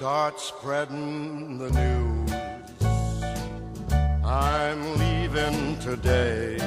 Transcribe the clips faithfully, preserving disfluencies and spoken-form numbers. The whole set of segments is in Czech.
start spreading the news. I'm leaving today.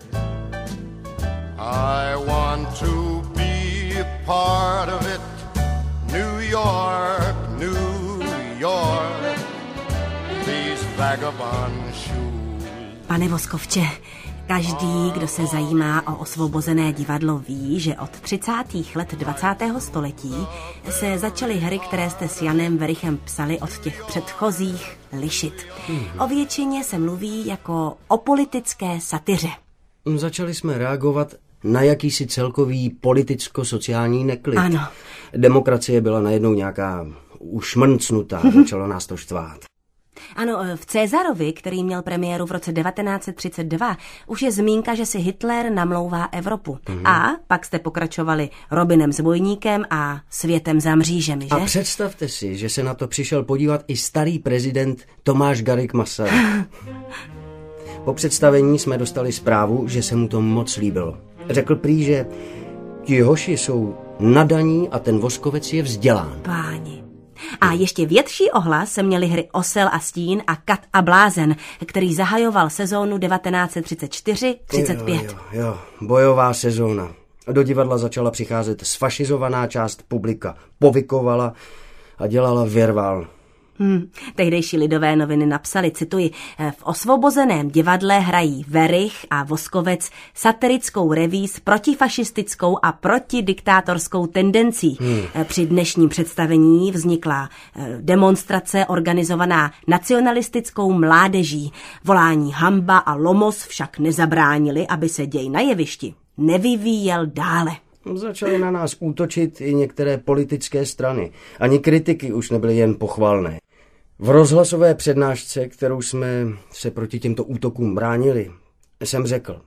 I want to be a part of it. New York, New York, these vagabond shoes. Pane Voskovče, každý, kdo se zajímá o Osvobozené divadlo, ví, že od třicátých let dvacátého století se začaly hry, které jste s Janem Werichem psali, od těch předchozích lišit. O většině se mluví jako o politické satyře. Začali jsme reagovat na jakýsi celkový politicko-sociální neklid. Ano. Demokracie byla najednou nějaká ušmrncnutá, začalo nás to štvát. Ano, v Cezarovi, který měl premiéru v roce devatenáct set třicet dva, už je zmínka, že si Hitler namlouvá Evropu. Mm. A pak jste pokračovali Robinem Zbojníkem a Světem za mřížemi, že? A představte si, že se na to přišel podívat i starý prezident Tomáš Garrigue Masaryk. Po představení jsme dostali zprávu, že se mu to moc líbilo. Řekl prý, že ti hoši jsou nadaní a ten Voskovec je vzdělán. Páni. A ještě větší ohlas se měly hry Osel a stín a Kat a blázen, který zahajoval sezónu devatenáct set třicet čtyři třicet pět. Jo, jo, jo, bojová sezóna. Do divadla začala přicházet sfašizovaná část publika, povykovala a dělala virvál. Hmm. Tehdejší Lidové noviny napsali, cituji, v Osvobozeném divadle hrají Werich a Voskovec satirickou reví s protifašistickou a protidiktátorskou tendencí. Hmm. Při dnešním představení vznikla demonstrace organizovaná nacionalistickou mládeží. Volání hamba a lomos však nezabránili, aby se děj na jevišti nevyvíjel dále. Začaly na nás útočit i některé politické strany. Ani kritiky už nebyly jen pochvalné. V rozhlasové přednášce, kterou jsme se proti těmto útokům bránili, jsem řekl: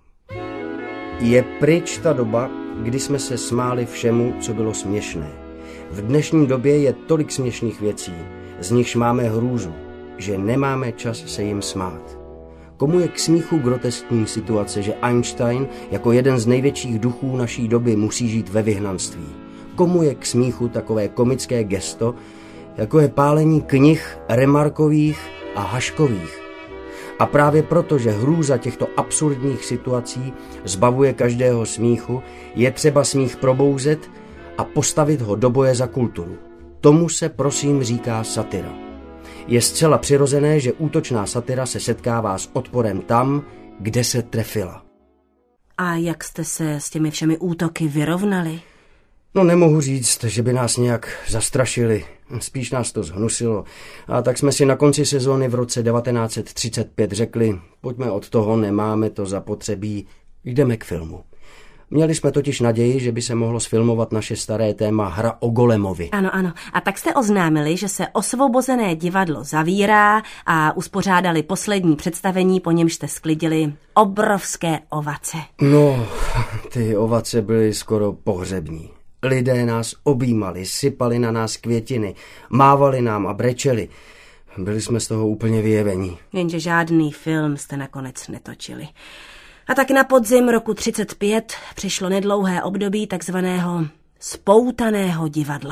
je pryč ta doba, kdy jsme se smáli všemu, co bylo směšné. V dnešní době je tolik směšných věcí, z nichž máme hrůzu, že nemáme čas se jim smát. Komu je k smíchu groteskní situace, že Einstein jako jeden z největších duchů naší doby musí žít ve vyhnanství? Komu je k smíchu takové komické gesto, jako je pálení knih Remarkových a Haškových? A právě proto, že hrůza těchto absurdních situací zbavuje každého smíchu, je třeba smích probouzet a postavit ho do boje za kulturu. Tomu se prosím říká satyra. Je zcela přirozené, že útočná satyra se setkává s odporem tam, kde se trefila. A jak jste se s těmi všemi útoky vyrovnali? No, nemohu říct, že by nás nějak zastrašili. Spíš nás to zhnusilo. A tak jsme si na konci sezóny v roce devatenáct set třicet pět řekli, pojďme od toho, nemáme to zapotřebí, jdeme k filmu. Měli jsme totiž naději, že by se mohlo sfilmovat naše staré téma Hra o Golemovi. Ano, ano. A tak jste oznámili, že se Osvobozené divadlo zavírá a uspořádali poslední představení, po němž jste sklidili obrovské ovace. No, ty ovace byly skoro pohřební. Lidé nás objímali, sypali na nás květiny, mávali nám a brečeli. Byli jsme z toho úplně vyjevení. Jenže žádný film jste nakonec netočili. A tak na podzim roku třicet pět přišlo nedlouhé období takzvaného spoutaného divadla.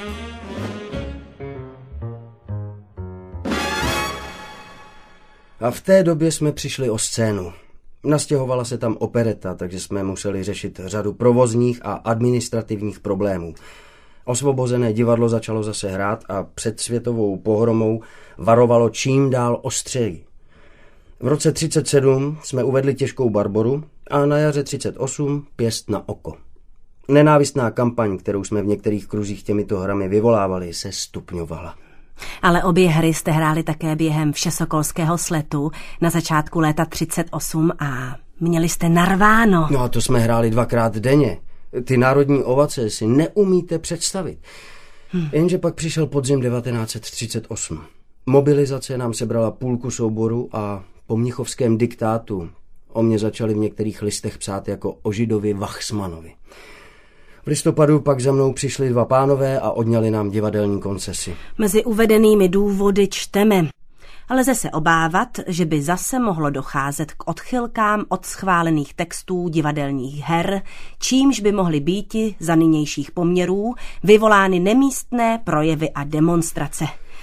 A v té době jsme přišli o scénu. Nastěhovala se tam opereta, takže jsme museli řešit řadu provozních a administrativních problémů. Osvobozené divadlo začalo zase hrát a před světovou pohromou varovalo čím dál ostřeji. V roce třicet sedm jsme uvedli Těžkou Barboru a na jaře třicet osm Pěst na oko. Nenávistná kampaň, kterou jsme v některých kruzích těmito hrami vyvolávali, se stupňovala. Ale obě hry jste hráli také během Všesokolského sletu na začátku léta třicet osm a měli jste narváno. No a to jsme hráli dvakrát denně. Ty národní ovace si neumíte představit. Hmm. Jenže pak přišel podzim devatenáct set třicet osm. Mobilizace nám sebrala půlku souboru a po mnichovském diktátu o mě začali v některých listech psát jako o Židovi Wachsmanovi. V listopadu pak za mnou přišli dva pánové a odňali nám divadelní koncesi. Mezi uvedenými důvody čteme: lze se obávat, že by zase mohlo docházet k odchylkám od schválených textů divadelních her, čímž by mohly býti za nynějších poměrů vyvolány nemístné projevy a demonstrace.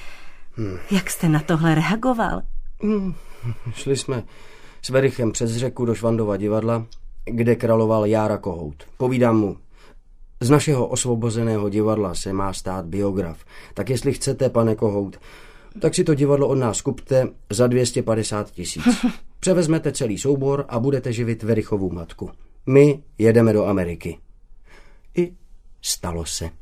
Hmm. Jak jste na tohle reagoval? Hmm. Šli jsme s Verichem přes řeku do Švandova divadla, kde královal Jára Kohout. Povídám mu, z našeho osvobozeného divadla se má stát biograf. Tak jestli chcete, pane Kohout, tak si to divadlo od nás kupte za dvě stě padesát tisíc. Převezmete celý soubor a budete živit Verichovu matku. My jedeme do Ameriky. I stalo se.